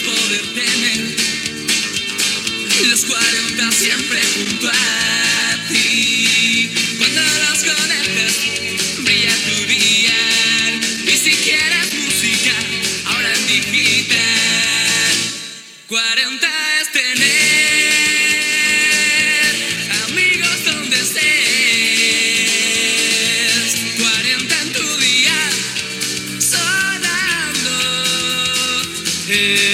poder tener los 40 siempre junto a ti. Cuando los conectas, brilla tu día. Ni siquiera es música, ahora en digital. 40 es tener amigos donde estés. 40 en tu día, sonando.